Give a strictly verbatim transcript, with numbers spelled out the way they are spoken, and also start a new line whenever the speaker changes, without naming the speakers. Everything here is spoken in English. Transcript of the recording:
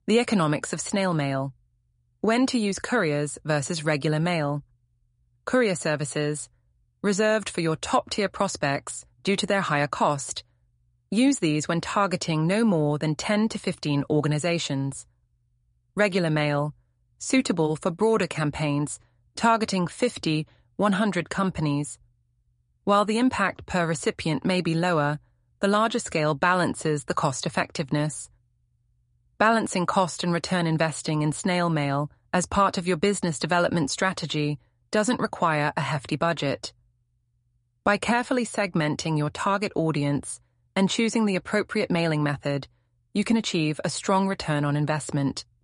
The economics of snail mail. When to use couriers versus regular mail. Courier services, reserved for your top-tier prospects due to their higher cost. Use these when targeting no more than ten to fifteen organizations. Regular mail, suitable for broader campaigns targeting fifty, one hundred companies. While the impact per recipient may be lower, the larger scale balances the cost-effectiveness. Balancing cost and return investing in snail mail as part of your business development strategy doesn't require a hefty budget. By carefully segmenting your target audience and choosing the appropriate mailing method, you can achieve a strong return on investment.